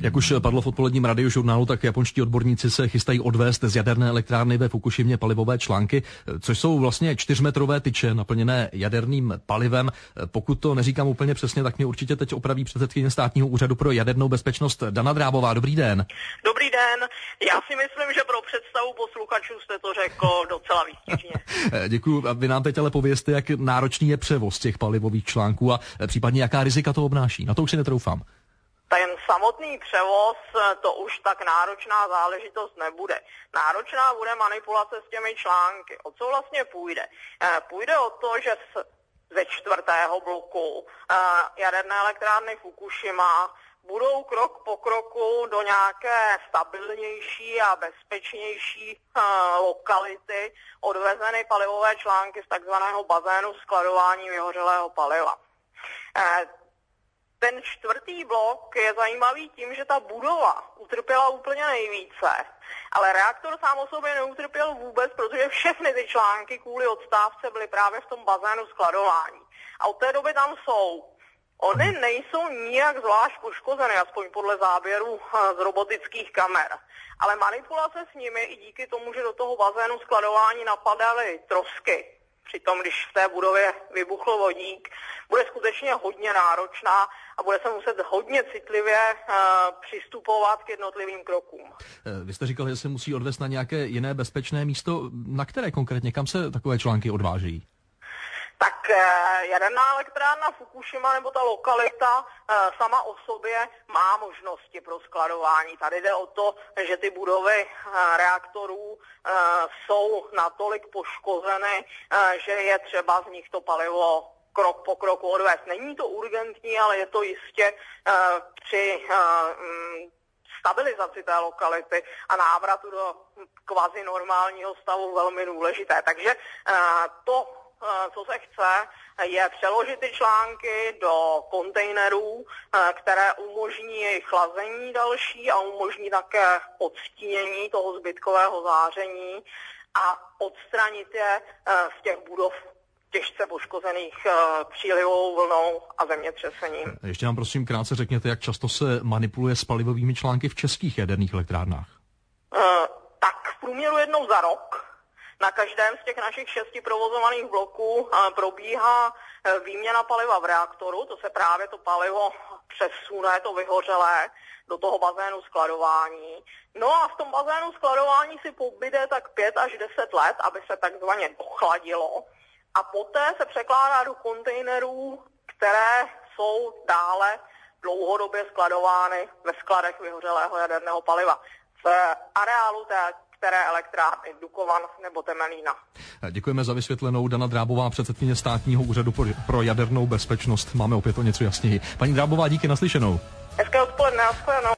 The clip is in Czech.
Jak už padlo v odpoledním radiožurnálu, tak japonští odborníci se chystají odvést z jaderné elektrárny ve Fukušimě palivové články, což jsou vlastně 4metrové tyče naplněné jaderným palivem. Pokud to neříkám úplně přesně, tak mě určitě teď opraví předsedkyně Státního úřadu pro jadernou bezpečnost Dana Drábová. Dobrý den. Dobrý den. Já si myslím, že pro představu posluchačů jste to řekl docela výstižně. Děkuju. Vy nám teď ale povězte, jak náročný je převoz těch palivových článků a případně jaká rizika to obnáší. Na to už si netroufám. Ten samotný převoz, to už tak náročná záležitost nebude. Náročná bude manipulace s těmi články. O co vlastně půjde? Půjde o to, že ze 4. bloku jaderné elektrárny Fukušima budou krok po kroku do nějaké stabilnější a bezpečnější lokality odvezeny palivové články z takzvaného bazénu skladování vyhořelého paliva. Ten 4. blok je zajímavý tím, že ta budova utrpěla úplně nejvíce, ale reaktor sám o sobě neutrpěl vůbec, protože všechny ty články kvůli odstávce byly právě v tom bazénu skladování. A od té doby tam jsou. Ony nejsou nijak zvlášť poškozeny, aspoň podle záběrů z robotických kamer. Ale manipulace s nimi i díky tomu, že do toho bazénu skladování napadaly trosky, přitom když v té budově vybuchl vodík, bude skutečně hodně náročná a bude se muset hodně citlivě přistupovat k jednotlivým krokům. Vy jste říkal, že se musí odvést na nějaké jiné bezpečné místo. Na které konkrétně? Kam se takové články odvážejí? Tak jaderná elektrárna Fukušima nebo ta lokalita sama o sobě má možnosti pro skladování. Tady jde o to, že ty budovy reaktorů jsou natolik poškozeny, že je třeba z nich to palivo krok po kroku odvést. Není to urgentní, ale je to jistě při stabilizaci té lokality a návratu do kvazi normálního stavu velmi důležité. Takže to, co se chce, je přeložit ty články do kontejnerů, které umožní jejich chlazení další a umožní také odstínění toho zbytkového záření a odstranit je z těch budov těžce poškozených přílivovou vlnou a zemětřesením. Ještě nám prosím krátce řekněte, jak často se manipuluje s palivovými články v českých jaderných elektrárnách? Tak v průměru jednou za rok. Na každém z těch našich 6 provozovaných bloků probíhá výměna paliva v reaktoru, to se právě to palivo přesune, to vyhořelé, do toho bazénu skladování. No a v tom bazénu skladování si pobyde tak 5 až 10 let, aby se takzvaně dochladilo. A poté se překládá do kontejnerů, které jsou dále dlouhodobě skladovány ve skladech vyhořelého jaderného paliva v areálu té které elektrárny Dukovan nebo Temelína. Děkujeme za vysvětlenou. Dana Drábová, předsedkyně Státního úřadu pro jadernou bezpečnost. Máme opět o něco jasněji. Paní Drábová, díky, naslyšenou. Hezké odpoledne, nashledanou.